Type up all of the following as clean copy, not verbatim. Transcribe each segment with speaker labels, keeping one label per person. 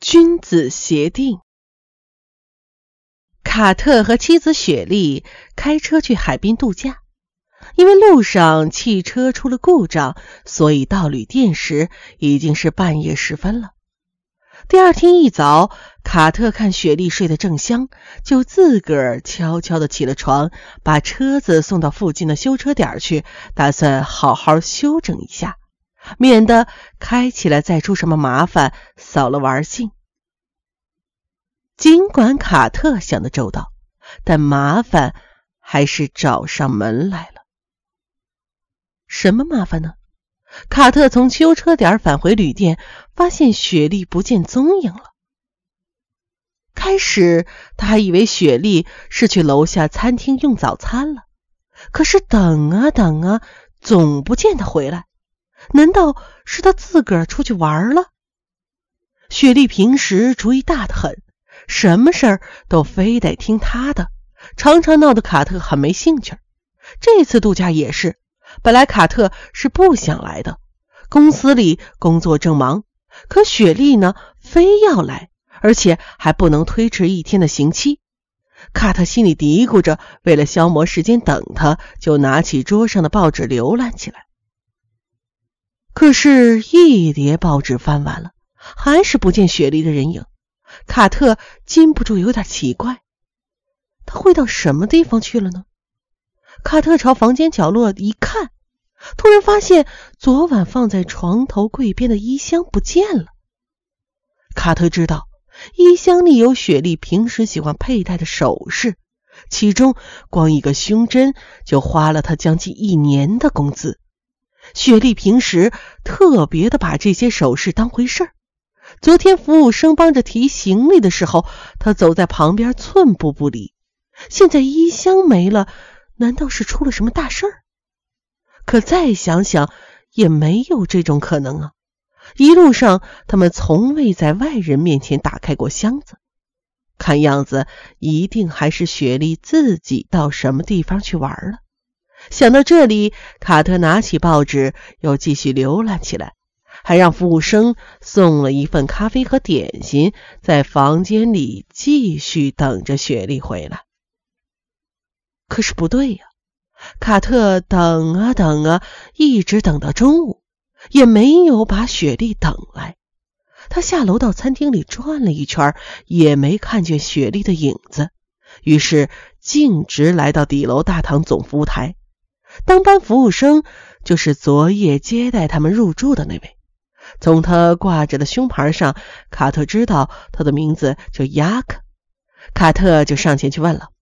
Speaker 1: 君子协定。卡特和妻子雪莉开车去海滨度假，因为路上汽车出了故障，所以到旅店时已经是半夜时分了。第二天一早，卡特看雪莉睡得正香，就自个儿悄悄地起了床，把车子送到附近的修车点去，打算好好休整一下，免得开起来再出什么麻烦，扫了玩兴。尽管卡特想得周到，但麻烦还是找上门来了。什么麻烦呢？卡特从修车点返回旅店，发现雪莉不见踪影了。开始他还以为雪莉是去楼下餐厅用早餐了，可是等啊等啊，总不见她回来。难道是她自个儿出去玩了？雪莉平时主意大得很，什么事儿都非得听她的，常常闹得卡特很没兴趣。这次度假也是，本来卡特是不想来的，公司里工作正忙，可雪莉呢非要来，而且还不能推迟一天的刑期。卡特心里嘀咕着，为了消磨时间等他，就拿起桌上的报纸浏览起来。可是一叠报纸翻完了，还是不见雪莉的人影。卡特禁不住有点奇怪，他会到什么地方去了呢？卡特朝房间角落一看，突然发现昨晚放在床头柜边的衣箱不见了。卡特知道衣箱里有雪莉平时喜欢佩戴的首饰，其中光一个胸针就花了他将近1年的工资。雪莉平时特别的把这些首饰当回事儿。昨天服务生帮着提行李的时候，他走在旁边寸步不离。现在衣箱没了，难道是出了什么大事儿？可再想想也没有这种可能啊！一路上他们从未在外人面前打开过箱子，看样子一定还是雪莉自己到什么地方去玩了。想到这里，卡特拿起报纸又继续浏览起来，还让服务生送了一份咖啡和点心，在房间里继续等着雪莉回来。可是不对呀，卡特等啊等啊，一直等到中午，也没有把雪莉等来。他下楼到餐厅里转了一圈，也没看见雪莉的影子，于是径直来到底楼大堂总服务台。当班服务生就是昨夜接待他们入住的那位。从他挂着的胸牌上，卡特知道他的名字叫雅克。卡特就上前去问了：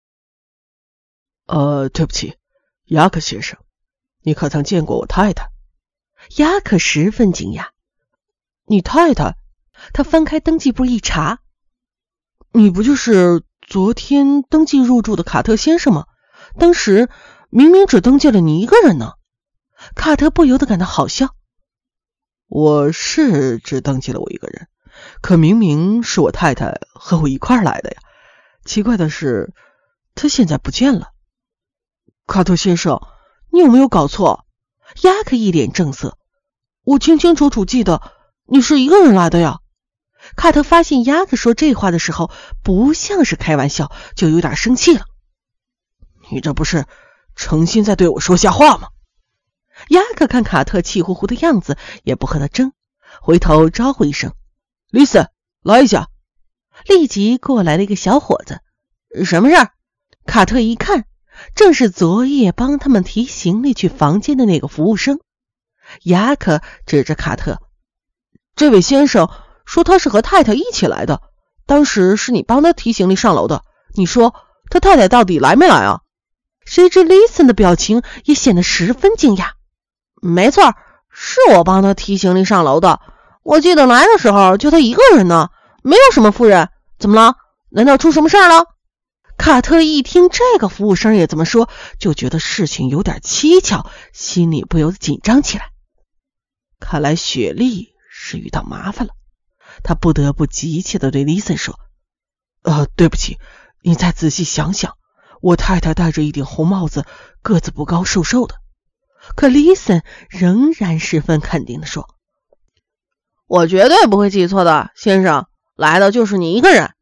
Speaker 1: 对不起，雅克先生，你可曾见过我太太？雅克十分惊讶。你太太？他翻开登记簿一查，你不就是昨天登记入住的卡特先生吗？当时明明只登记了你一个人呢。卡特不由得感到好笑。我是只登记了我一个人，可明明是我太太和我一块来的呀。奇怪的是，她现在不见了。卡特先生，你有没有搞错？雅克一脸正色。我清清楚楚记得你是一个人来的呀。卡特发现雅克说这话的时候不像是开玩笑，就有点生气了。你这不是诚心在对我说瞎话吗？雅克看卡特气呼呼的样子，也不和他争，回头招呼一声：丽森，来一下。立即过来了一个小伙子。什么事儿？卡特一看，正是昨夜帮他们提行李去房间的那个服务生。雅克指着卡特：这位先生说他是和太太一起来的，当时是你帮他提行李上楼的，你说他太太到底来没来啊？谁知丽森的表情也显得十分惊讶。没错，是我帮他提行李上楼的，我记得来的时候就他一个人呢，没有什么夫人。怎么了？难道出什么事儿了？卡特一听这个服务生也这么说，就觉得事情有点蹊跷，心里不由得紧张起来。看来雪莉是遇到麻烦了，他不得不急切地对丽森说：对不起，你再仔细想想，我太太戴着一顶红帽子，个子不高，瘦瘦的。可丽森仍然十分肯定地说：我绝对不会记错的，先生， 来的就是你一个人。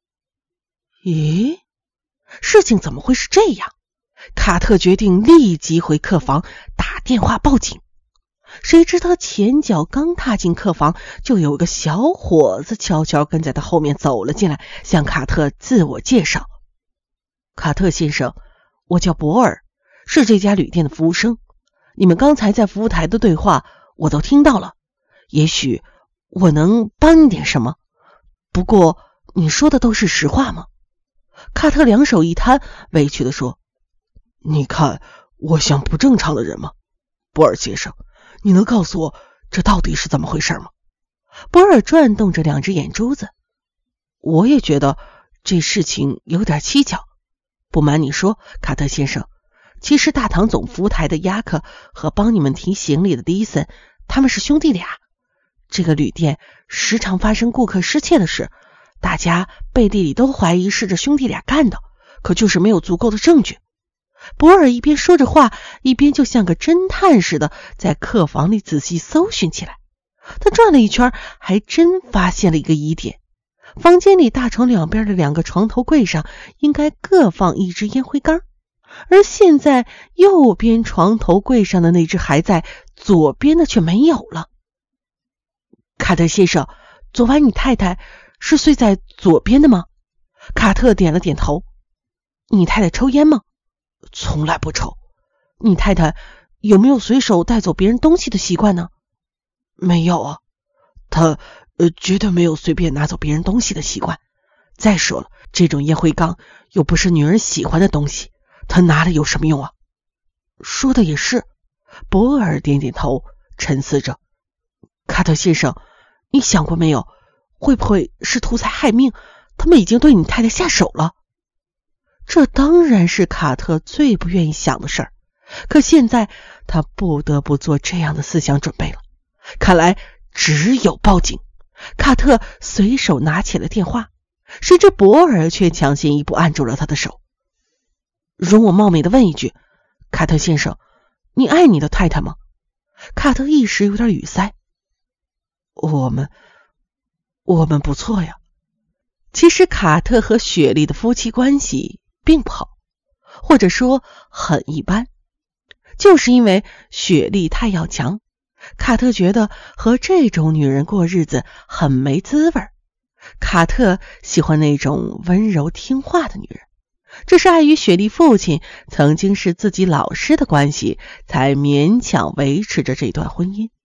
Speaker 1: 咦，事情怎么会是这样？卡特决定立即回客房打电话报警。谁知他前脚刚踏进客房，就有个小伙子悄悄跟在他后面走了进来，向卡特自我介绍。卡特先生，我叫博尔，是这家旅店的服务生。你们刚才在服务台的对话我都听到了，也许我能帮你点什么，不过你说的都是实话吗？卡特两手一摊，委屈地说，你看我像不正常的人吗？博尔先生，你能告诉我这到底是怎么回事吗？博尔转动着两只眼珠子。我也觉得这事情有点蹊跷。不瞒你说，卡特先生，其实大堂总服务台的雅克和帮你们提行李的迪森，他们是兄弟俩。这个旅店时常发生顾客失窃的事，大家背地里都怀疑是这兄弟俩干的，可就是没有足够的证据。博尔一边说着话，一边就像个侦探似的在客房里仔细搜寻起来。他转了一圈，还真发现了一个疑点。房间里大床两边的两个床头柜上应该各放一支烟灰缸，而现在右边床头柜上的那只还在，左边的却没有了。卡特先生，昨晚你太太是睡在左边的吗？卡特点了点头。你太太抽烟吗？从来不抽。你太太有没有随手带走别人东西的习惯呢？没有啊，她绝对没有随便拿走别人东西的习惯。再说了，这种烟灰缸又不是女人喜欢的东西，她拿了有什么用啊？说的也是。博尔点点头，沉思着。卡特先生，你想过没有，会不会是图财害命，他们已经对你太太下手了？这当然是卡特最不愿意想的事儿，可现在他不得不做这样的思想准备了。看来只有报警。卡特随手拿起了电话，谁知博尔却抢先一步按住了他的手。容我冒昧的问一句，卡特先生，你爱你的太太吗？卡特一时有点语塞。我们不错呀。其实卡特和雪莉的夫妻关系并不好，或者说很一般。就是因为雪莉太要强，卡特觉得和这种女人过日子很没滋味。卡特喜欢那种温柔听话的女人，这是碍于雪莉父亲曾经是自己老师的关系，才勉强维持着这段婚姻。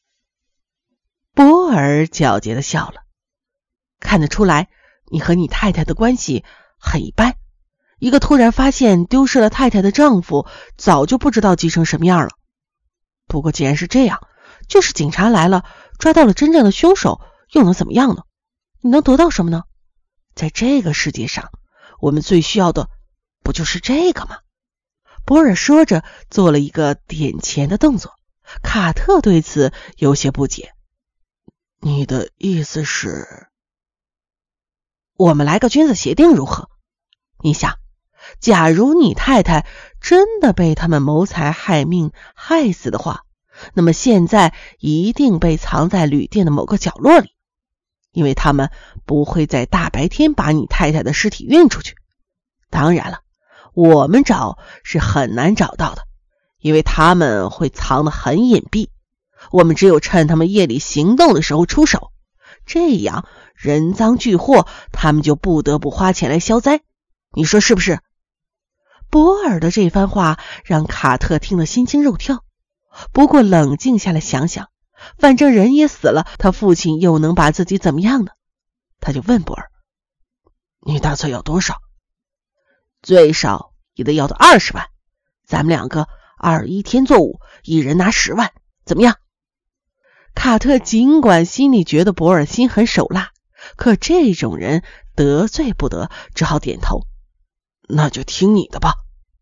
Speaker 1: 博尔皎洁地笑了。看得出来，你和你太太的关系很一般。一个突然发现丢失了太太的丈夫，早就不知道急成什么样了。不过既然是这样，就是警察来了，抓到了真正的凶手，又能怎么样呢？你能得到什么呢？在这个世界上，我们最需要的不就是这个吗？博尔说着做了一个点钱的动作。卡特对此有些不解。你的意思是，我们来个君子协定如何？你想，假如你太太真的被他们谋财害命害死的话，那么现在一定被藏在旅店的某个角落里，因为他们不会在大白天把你太太的尸体运出去。当然了，我们找是很难找到的，因为他们会藏得很隐蔽，我们只有趁他们夜里行动的时候出手，这样人赃俱获，他们就不得不花钱来消灾。你说是不是？博尔的这番话让卡特听得心惊肉跳，不过冷静下来想想，反正人也死了，他父亲又能把自己怎么样呢？他就问博尔，你打算要多少？最少也得要到20万，咱们两个21天作5，一人拿10万，怎么样？卡特尽管心里觉得博尔心狠手辣，可这种人得罪不得，只好点头。那就听你的吧。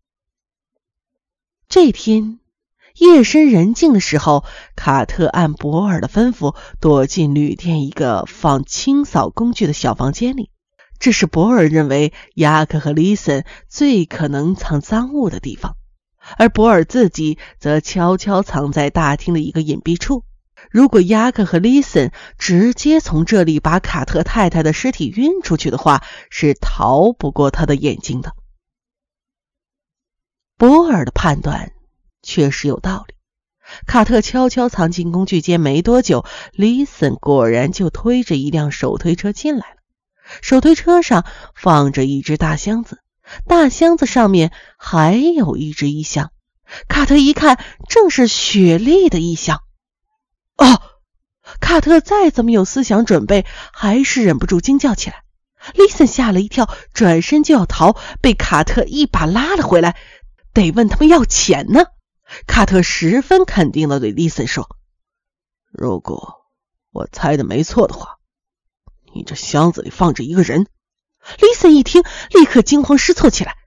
Speaker 1: 这天夜深人静的时候，卡特按博尔的吩咐躲进旅店一个放清扫工具的小房间里，这是博尔认为雅克和丽森最可能藏赃物的地方，而博尔自己则悄悄藏在大厅的一个隐蔽处。 如果雅克和丽森直接从这里把卡特太太的尸体运出去的话，是逃不过他的眼睛的。博尔的判断确实有道理。卡特悄悄藏进工具间没多久，丽森果然就推着一辆手推车进来了。手推车上放着一只大箱子，大箱子上面还有一只衣箱。卡特一看，正是雪莉的衣箱。哦！卡特再怎么有思想准备，还是忍不住惊叫起来。丽森吓了一跳，转身就要逃，被卡特一把拉了回来。得问他们要钱呢。卡特十分肯定地对丽森说：如果我猜的没错的话，你这箱子里放着一个人。丽森一听，立刻惊慌失措起来。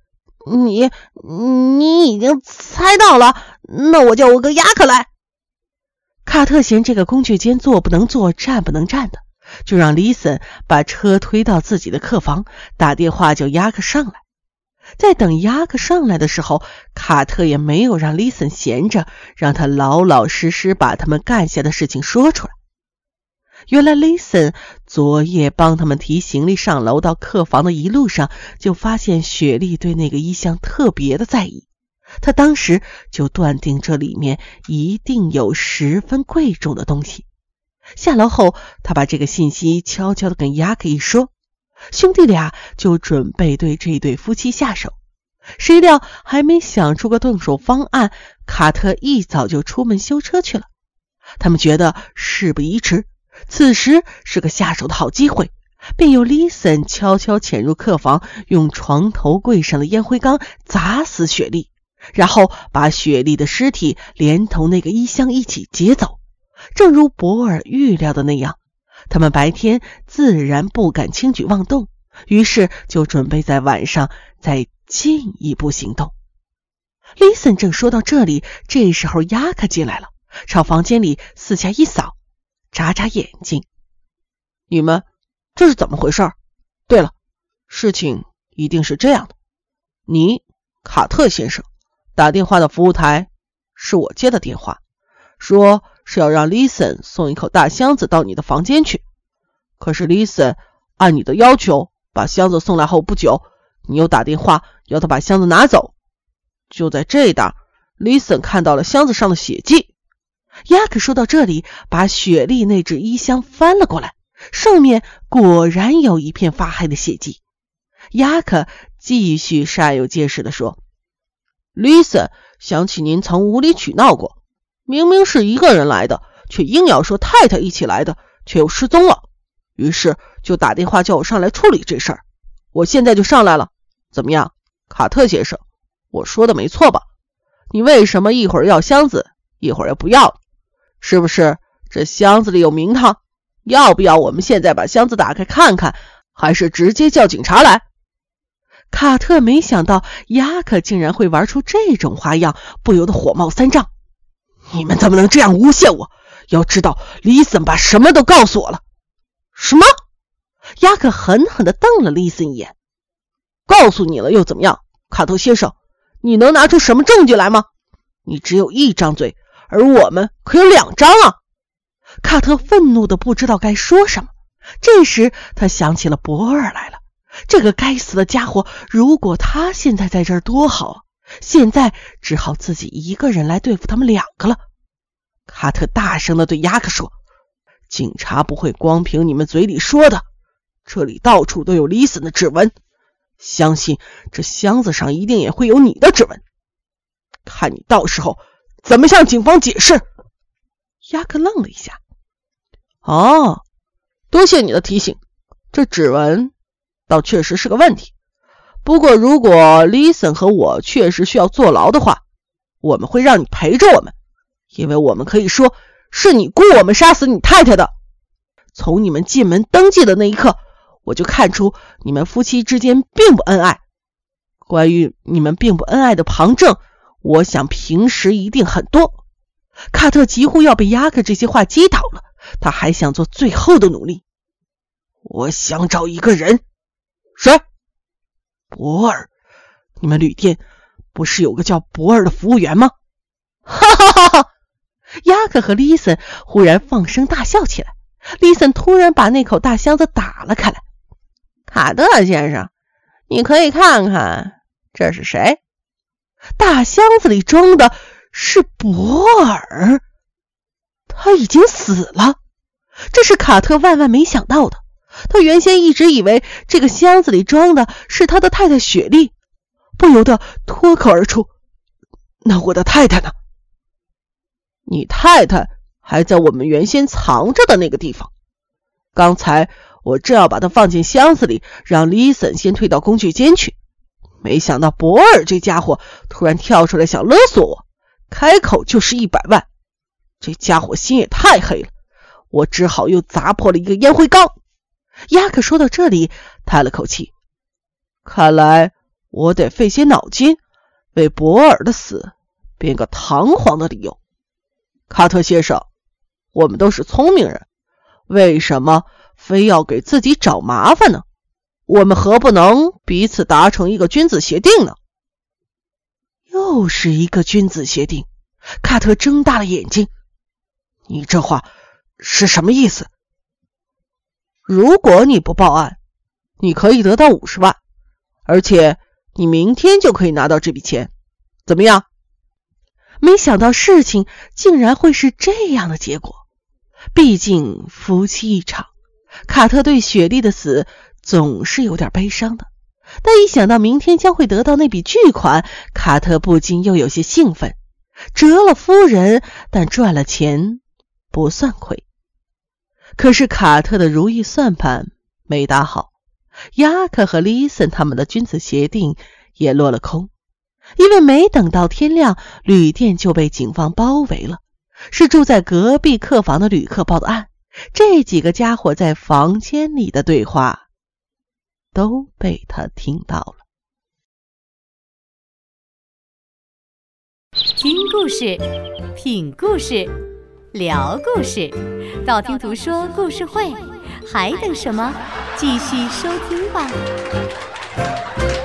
Speaker 1: 你已经猜到了，那我叫我哥雅克来。卡特嫌这个工具间坐不能坐，站不能站的，就让丽森把车推到自己的客房，打电话叫雅克上来。在等雅克上来的时候，卡特也没有让丽森闲着，让他老老实实把他们干下的事情说出来。原来丽森昨夜帮他们提行李上楼到客房的一路上，就发现雪莉对那个衣箱特别的在意，他当时就断定这里面一定有十分贵重的东西。下楼后，他把这个信息悄悄地跟雅克一说，兄弟俩就准备对这对夫妻下手。谁料还没想出个动手方案，卡特一早就出门修车去了。他们觉得事不宜迟，此时是个下手的好机会，便由丽森悄悄潜入客房，用床头柜上的烟灰缸砸死雪莉，然后把雪莉的尸体连同那个衣箱一起劫走。正如博尔预料的那样，他们白天自然不敢轻举妄动，于是就准备在晚上再进一步行动。丽森正说到这里，这时候雅克进来了，朝房间里四下一扫，眨眨眼睛。你们这是怎么回事？对了，事情一定是这样的，你卡特先生打电话的服务台是我接的电话，说是要让丽森送一口大箱子到你的房间去。可是丽森按你的要求把箱子送来后不久，你又打电话要他把箱子拿走。就在这当，丽森看到了箱子上的血迹。雅克说到这里，把雪莉那只衣箱翻了过来，上面果然有一片发黑的血迹。雅克继续煞有介事地说：丽森想起您曾无理取闹过，明明是一个人来的，却硬要说太太一起来的，却又失踪了，于是就打电话叫我上来处理这事儿。我现在就上来了，怎么样，卡特先生，我说的没错吧？你为什么一会儿要箱子，一会儿又不要？是不是这箱子里有名堂？要不要我们现在把箱子打开看看，还是直接叫警察来？卡特没想到雅克竟然会玩出这种花样，不由得火冒三丈。你们怎么能这样诬陷我？要知道丽森把什么都告诉我了。什么？雅克狠狠地瞪了丽森一眼。告诉你了又怎么样？卡特先生，你能拿出什么证据来吗？你只有一张嘴，而我们可有两张啊！卡特愤怒的不知道该说什么。这时他想起了博尔来了，这个该死的家伙，如果他现在在这儿多好啊！现在只好自己一个人来对付他们两个了。卡特大声地对雅克说：警察不会光凭你们嘴里说的，这里到处都有丽森的指纹，相信这箱子上一定也会有你的指纹，看你到时候怎么向警方解释。雅克愣了一下。哦，多谢你的提醒，这指纹倒确实是个问题。不过如果丽森和我确实需要坐牢的话，我们会让你陪着我们，因为我们可以说是你雇我们杀死你太太的。从你们进门登记的那一刻，我就看出你们夫妻之间并不恩爱。关于你们并不恩爱的旁证，我想平时一定很多。卡特几乎要被雅克这些话击倒了，他还想做最后的努力。我想找一个人。谁？博尔。你们旅店不是有个叫博尔的服务员吗？哈哈哈哈！ 雅克和丽森忽然放声大笑起来。丽森突然把那口大箱子打了开来。卡特先生，你可以看看这是谁？大箱子里装的是博尔，他已经死了。这是卡特万万没想到的。他原先一直以为这个箱子里装的是他的太太雪莉，不由得脱口而出：那我的太太呢？你太太还在我们原先藏着的那个地方。刚才我正要把它放进箱子里，让丽森先退到工具间去，没想到博尔这家伙突然跳出来想勒索我，开口就是100万。这家伙心也太黑了，我只好又砸破了一个烟灰缸。雅克说到这里叹了口气，看来我得费些脑筋，为博尔的死编个堂皇的理由。卡特先生，我们都是聪明人，为什么非要给自己找麻烦呢？我们何不能彼此达成一个君子协定呢？又是一个君子协定。卡特睁大了眼睛，你这话是什么意思？如果你不报案，你可以得到50万，而且你明天就可以拿到这笔钱，怎么样？没想到事情竟然会是这样的结果。毕竟夫妻一场，卡特对雪莉的死总是有点悲伤的，但一想到明天将会得到那笔巨款，卡特不禁又有些兴奋。折了夫人，但赚了钱，不算亏。可是卡特的如意算盘没打好，雅克和丽森他们的君子协定也落了空。因为没等到天亮，旅店就被警方包围了。是住在隔壁客房的旅客报的案，这几个家伙在房间里的对话都被他听到了。
Speaker 2: 听故事，品故事，聊故事，道听途说故事会，还等什么？继续收听吧。